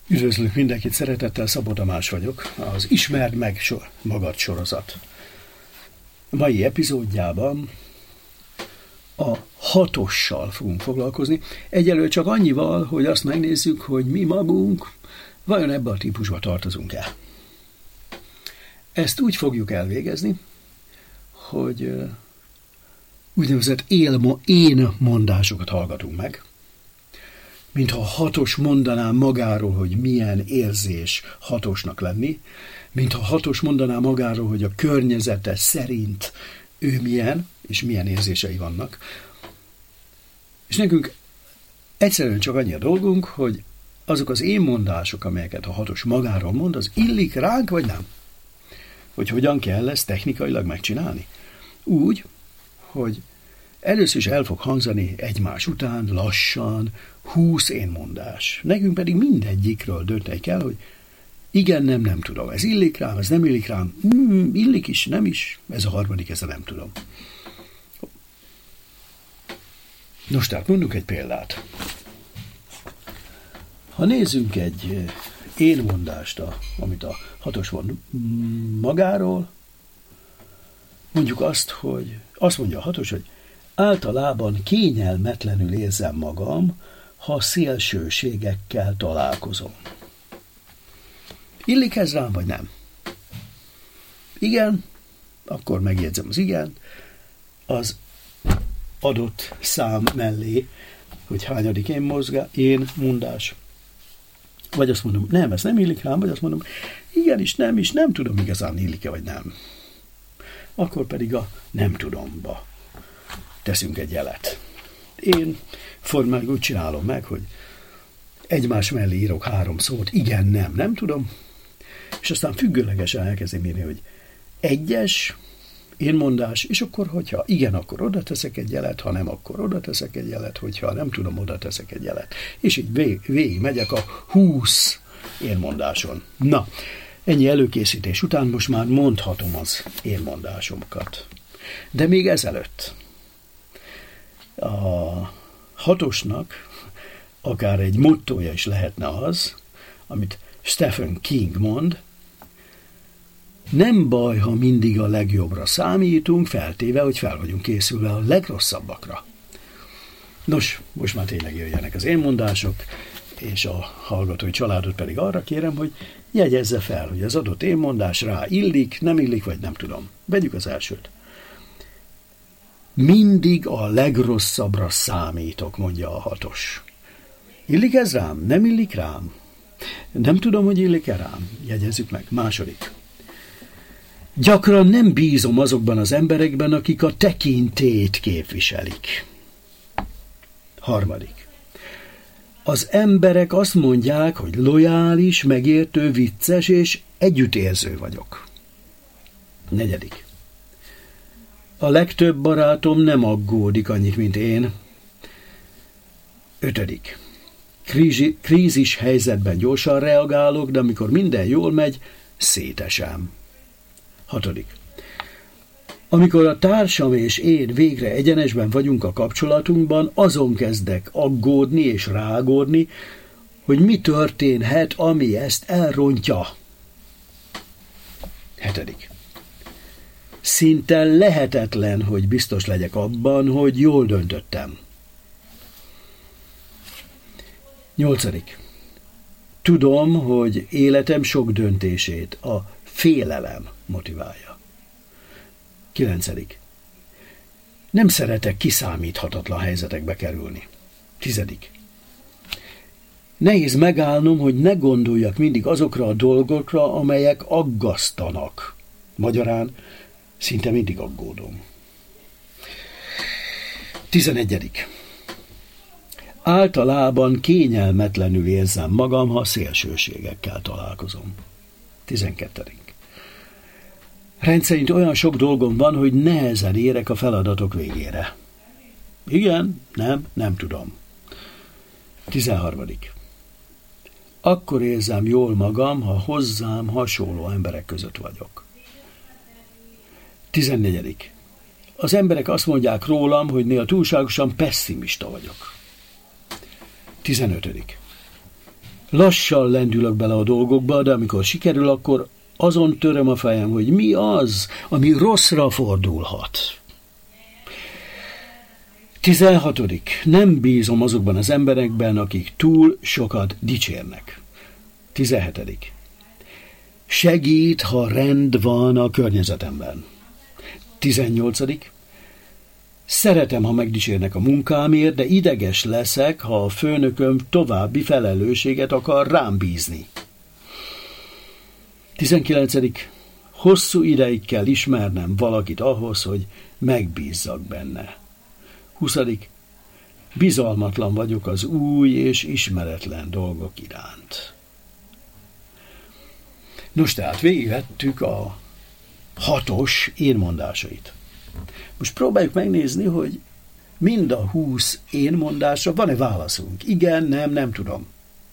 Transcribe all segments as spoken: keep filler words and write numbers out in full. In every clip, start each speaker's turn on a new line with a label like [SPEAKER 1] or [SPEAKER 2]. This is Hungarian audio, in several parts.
[SPEAKER 1] Üdvözlök mindenkit, szeretettel, Szabó Tamás vagyok, az Ismerd meg so- magad sorozat. A mai epizódjában a hatossal fogunk foglalkozni. Egyelőre csak annyival, hogy azt megnézzük, hogy mi magunk vajon ebbe a típusba tartozunk-e. Ezt úgy fogjuk elvégezni, hogy úgynevezett élmo, én mondásokat hallgatunk meg, mintha hatos mondaná magáról, hogy milyen érzés hatosnak lenni, mintha hatos mondaná magáról, hogy a környezete szerint ő milyen, és milyen érzései vannak. És nekünk egyszerűen csak annyi a dolgunk, hogy azok az én mondások, amelyeket a hatos magáról mond, az illik ránk, vagy nem? Hogy hogyan kell ezt technikailag megcsinálni? Úgy, hogy először is el fog hangzani egymás után, lassan, húsz énmondás. Nekünk pedig mindegyikről dönteni kell, hogy igen, nem, nem tudom. Ez illik rám, ez nem illik rám. Hmm, illik is, nem is. Ez a harmadik, ez a nem tudom. Nos, tehát mondunk egy példát. Ha nézzünk egy énmondást, amit a hatos mond magáról, mondjuk azt, hogy azt mondja a hatos, hogy általában kényelmetlenül érzem magam, ha szélsőségekkel találkozom. Illik ez rám, vagy nem? Igen, akkor megjegyzem az igen, az adott szám mellé, hogy hányadik én mozgá, én mondás. Vagy azt mondom, nem, ez nem illik rám, vagy azt mondom, igen is, nem is, nem tudom igazán illik-e, vagy nem. Akkor pedig a nem tudomba teszünk egy jelet. Én formál úgy csinálom meg, hogy egymás mellé írok három szót, igen, nem, nem tudom, és aztán függőlegesen elkezdem írni, hogy egyes, énmondás, és akkor, hogyha igen, akkor oda teszek egy jelet, ha nem, akkor oda teszek egy jelet, hogyha nem tudom, oda teszek egy jelet. És így vég, végig megyek a húsz énmondáson. Na, ennyi előkészítés után most már mondhatom az énmondásomat. De még ezelőtt a hatosnak akár egy mottója is lehetne az, amit Stephen King mond, nem baj, ha mindig a legjobbra számítunk, feltéve, hogy fel vagyunk készülve a legrosszabbakra. Nos, most már tényleg jöjjenek az én mondások, és a hallgatói családot pedig arra kérem, hogy jegyezze fel, hogy az adott én mondás rá illik, nem illik, vagy nem tudom. Vegyük az elsőt. Mindig a legrosszabbra számítok, mondja a hatos. Illik ez rám? Nem illik rám? Nem tudom, hogy illik-e rám. Jegyezzük meg. Második. Gyakran nem bízom azokban az emberekben, akik a tekintélyt képviselik. Harmadik. Az emberek azt mondják, hogy lojális, megértő, vicces és együttérző vagyok. Negyedik. A legtöbb barátom nem aggódik annyit, mint én. Ötödik. Krízi, krízis helyzetben gyorsan reagálok, de amikor minden jól megy, szétesem. Hatodik. Amikor a társam és én végre egyenesben vagyunk a kapcsolatunkban, azon kezdek aggódni és rágódni, hogy mi történhet, ami ezt elrontja. Hetedik. Szinte lehetetlen, hogy biztos legyek abban, hogy jól döntöttem. Nyolcadik. Tudom, hogy életem sok döntését a félelem motiválja. Kilencedik. Nem szeretek kiszámíthatatlan helyzetekbe kerülni. Tizedik. Nehéz megállnom, hogy ne gondoljak mindig azokra a dolgokra, amelyek aggasztanak. Magyarán szinte mindig aggódom. Tizenegyedik. Általában kényelmetlenül érzem magam, ha szélsőségekkel találkozom. Tizenkettedik. Rendszerint olyan sok dolgom van, hogy nehezen érek a feladatok végére. Igen, nem, nem tudom. Tizenharmadik. Akkor érzem jól magam, ha hozzám hasonló emberek között vagyok. Tizennegyedik. Az emberek azt mondják rólam, hogy néha túlságosan pesszimista vagyok. Tizenötödik. Lassan lendülök bele a dolgokba, de amikor sikerül, akkor azon töröm a fejem, hogy mi az, ami rosszra fordulhat. tizenhatodik. Nem bízom azokban az emberekben, akik túl sokat dicsérnek. tizenhetedik. Segít, ha rend van a környezetemben. tizennyolcadik. Szeretem, ha megdicsérnek a munkámért, de ideges leszek, ha a főnököm további felelősséget akar rám bízni. tizenkilencedik. Hosszú ideig kell ismernem valakit ahhoz, hogy megbízzak benne. huszadik. Bizalmatlan vagyok az új és ismeretlen dolgok iránt. Nos, tehát végigvettük a hatos énmondásait. Most próbáljuk megnézni, hogy mind a húsz énmondásra van-e válaszunk. Igen, nem, nem tudom.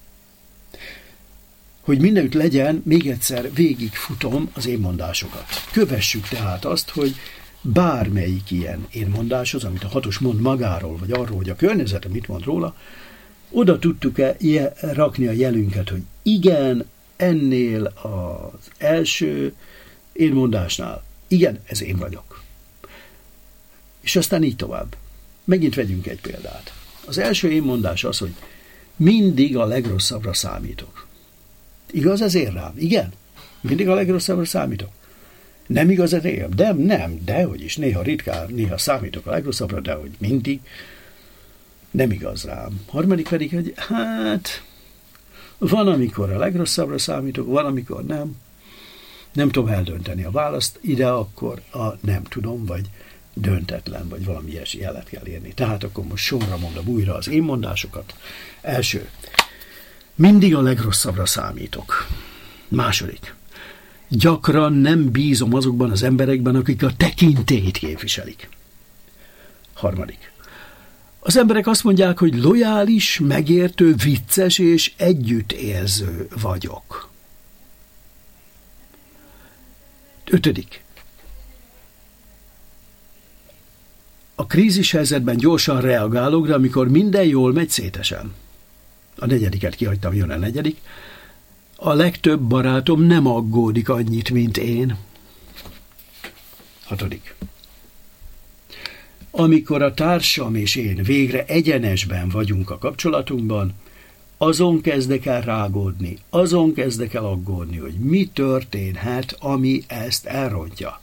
[SPEAKER 1] Hogy mindenütt legyen, még egyszer végigfutom az énmondásokat. Kövessük tehát azt, hogy bármelyik ilyen énmondáshoz, amit a hatos mond magáról, vagy arról, hogy a környezete mit mond róla, oda tudtuk-e rakni a jelünket, hogy igen, ennél az első énmondásnál, igen, ez én vagyok. És aztán így tovább. Megint vegyünk egy példát. Az első énmondás az, hogy mindig a legrosszabbra számítok. Igaz ez én rám? Igen? Mindig a legrosszabbra számítok. Nem igaz ez én? De nem, dehogy is. Néha ritkán, néha számítok a legrosszabbra, de hogy mindig. Nem igaz rám. Harmadik pedig, hogy hát van, amikor a legrosszabbra számítok, van, amikor nem. Nem tudom eldönteni a választ, ide akkor a nem tudom, vagy döntetlen, vagy valami ilyesmi jelet kell érni. Tehát akkor most sorra mondom újra az én mondásokat. Első. Mindig a legrosszabbra számítok. Második. Gyakran nem bízom azokban az emberekben, akik a tekintélyt képviselik. Harmadik. Az emberek azt mondják, hogy lojális, megértő, vicces és együttérző vagyok. Ötödik. A krízis helyzetben gyorsan reagálok, de amikor minden jól megy, szétesem. A negyediket kihagytam, jön a negyedik. A legtöbb barátom nem aggódik annyit, mint én. Hatodik. Amikor a társam és én végre egyenesben vagyunk a kapcsolatunkban, azon kezdek el rágódni, azon kezdek el aggódni, hogy mi történhet, ami ezt elrontja.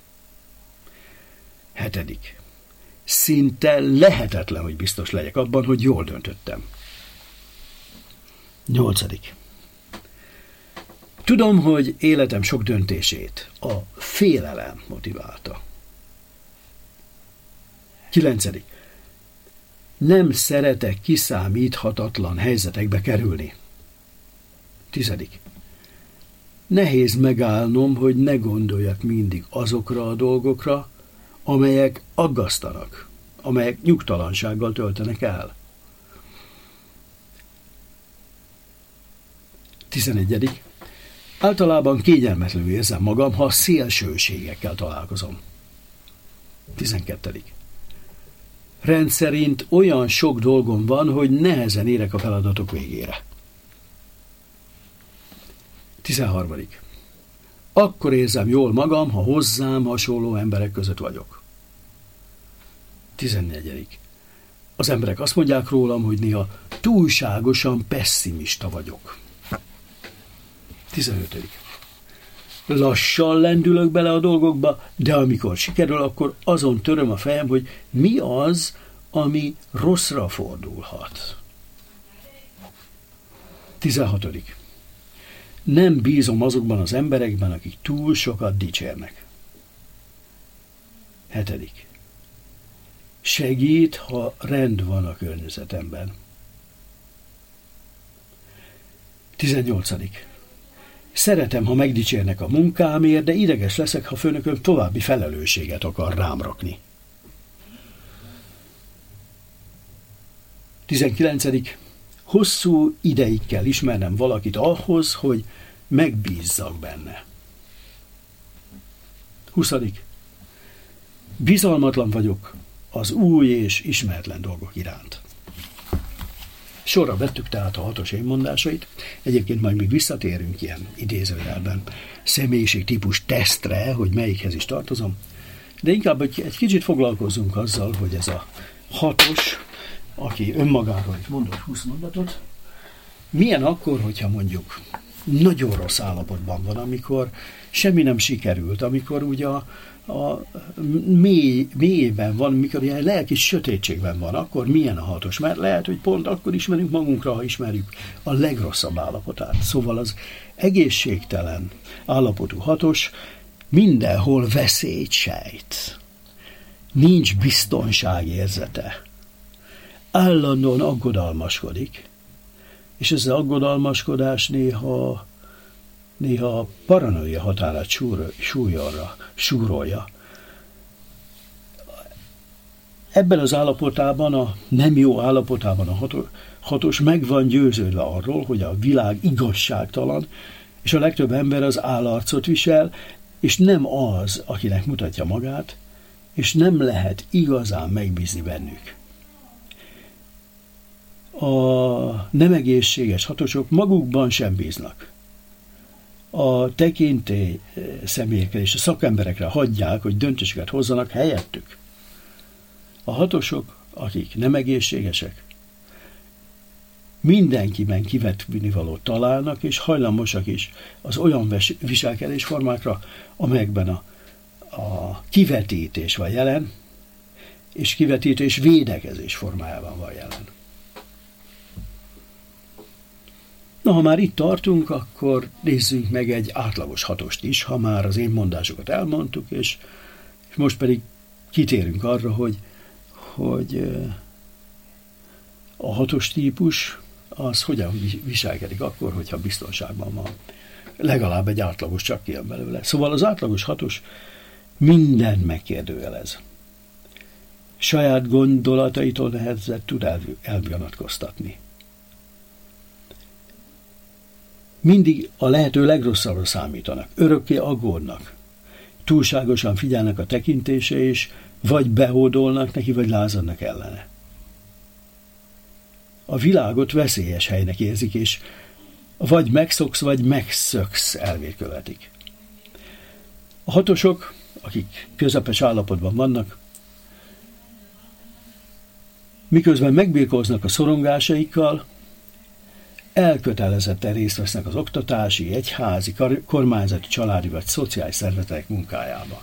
[SPEAKER 1] Hetedik. Szinte lehetetlen, hogy biztos legyek abban, hogy jól döntöttem. Nyolcadik. Tudom, hogy életem sok döntését a félelem motiválta. Kilencedik. Nem szeretek kiszámíthatatlan helyzetekbe kerülni. Tizedik. Nehéz megállnom, hogy ne gondoljak mindig azokra a dolgokra, amelyek aggasztanak, amelyek nyugtalansággal töltenek el. Tizenegyedik. Általában kényelmetlenül érzem magam, ha szélsőségekkel találkozom. Tizenkettedik. Rendszerint olyan sok dolgom van, hogy nehezen érek a feladatok végére. Tizenharmadik. Akkor érzem jól magam, ha hozzám hasonló emberek között vagyok. Tizennegyedik. Az emberek azt mondják rólam, hogy néha túlságosan pesszimista vagyok. Tizenötödik. Lassan lendülök bele a dolgokba, de amikor sikerül, akkor azon töröm a fejem, hogy mi az, ami rosszra fordulhat. Tizenhatodik. Nem bízom azokban az emberekben, akik túl sokat dicsérnek. Hetedik. Segít, ha rend van a környezetemben. Tizennyolcadik. Szeretem, ha megdicsérnek a munkámért, de ideges leszek, ha főnököm további felelősséget akar rám rakni. Tizenkilencedik. Hosszú ideig kell ismernem valakit ahhoz, hogy megbízzak benne. Huszadik. Bizalmatlan vagyok az új és ismeretlen dolgok iránt. Sorra vettük tehát a hatos énmondásait. Egyébként majd még visszatérünk ilyen idézőjelben személyiségtípus tesztre, hogy melyikhez is tartozom. De inkább egy kicsit foglalkozzunk azzal, hogy ez a hatos, aki önmagáról is mondott húsz mondatot, milyen akkor, hogyha mondjuk nagyon rossz állapotban van, amikor semmi nem sikerült, amikor ugye a, a mély, mélyében van, amikor ilyen lelki sötétségben van, akkor milyen a hatos? Mert lehet, hogy pont akkor ismerünk magunkra, ha ismerjük a legrosszabb állapotát. Szóval az egészségtelen állapotú hatos mindenhol veszélyt sejt. Nincs biztonságérzete. Állandóan aggodalmaskodik, és ez az aggodalmaskodás néha, néha a paranoia határát súlyolja, súrolja. Ebben az állapotában, a nem jó állapotában a hatos meg van győződve arról, hogy a világ igazságtalan, és a legtöbb ember az állarcot visel, és nem az, akinek mutatja magát, és nem lehet igazán megbízni bennük. A nem egészséges hatosok magukban sem bíznak. A tekintély személyekre és a szakemberekre hagyják, hogy döntéseket hozzanak helyettük. A hatosok, akik nem egészségesek, mindenkiben kivetnivalót találnak, és hajlamosak is az olyan viselkedésformákra, amelyekben a, a kivetítés van jelen, és kivetítés védekezés formájában van jelen. Na, ha már itt tartunk, akkor nézzünk meg egy átlagos hatost is, ha már az én mondásokat elmondtuk, és, és most pedig kitérünk arra, hogy, hogy a hatos típus az hogyan viselkedik akkor, hogyha biztonságban van. Legalább egy átlagos csak kijön belőle. Szóval az átlagos hatos mindent megkérdőjelez. Saját gondolataitól nehezet tud elvonatkoztatni. Mindig a lehető legrosszabbra számítanak, örökké aggódnak, túlságosan figyelnek a tekintése, és vagy behódolnak neki, vagy lázadnak ellene. A világot veszélyes helynek érzik, és vagy megszoksz, vagy megszöksz elvét követik. A hatosok, akik közepes állapotban vannak, miközben megbirkóznak a szorongásaikkal, elkötelezetten részt vesznek az oktatási, egyházi, kormányzati, családi vagy szociális szervezetek munkájában.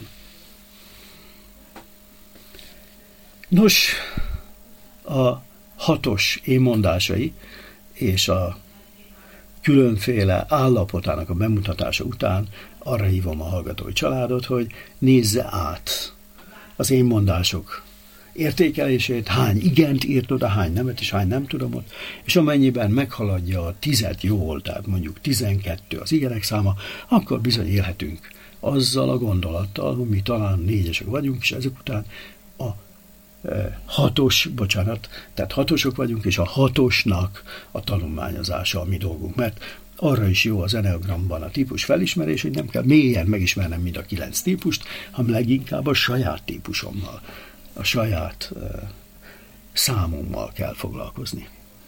[SPEAKER 1] Nos, a hatos énmondásai és a különféle állapotának a bemutatása után arra hívom a hallgatói családot, hogy nézze át az énmondások értékelését, hány igent írt oda, hány nemet és hány nem tudom ott, és amennyiben meghaladja a tizet jól, tehát mondjuk tizenkettő az igenek száma, akkor bizony élhetünk azzal a gondolattal, hogy mi talán négyesek vagyunk, és ezek után a e, hatos, bocsánat, tehát hatosok vagyunk, és a hatosnak a tanulmányozása a mi dolgunk, mert arra is jó az eneagramban a típus felismerés, hogy nem kell mélyen megismernem mind a kilenc típust, hanem leginkább a saját típusommal, a saját uh, számommal kell foglalkozni.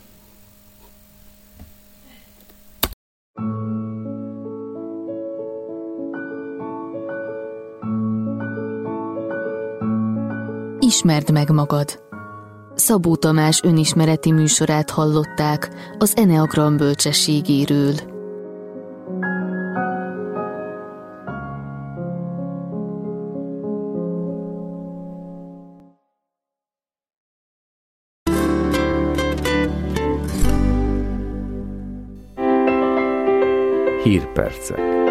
[SPEAKER 2] Ismerd meg magad. Szabó Tamás önismereti műsorát hallották az Eneagram bölcsességéről.
[SPEAKER 3] Hírpercek.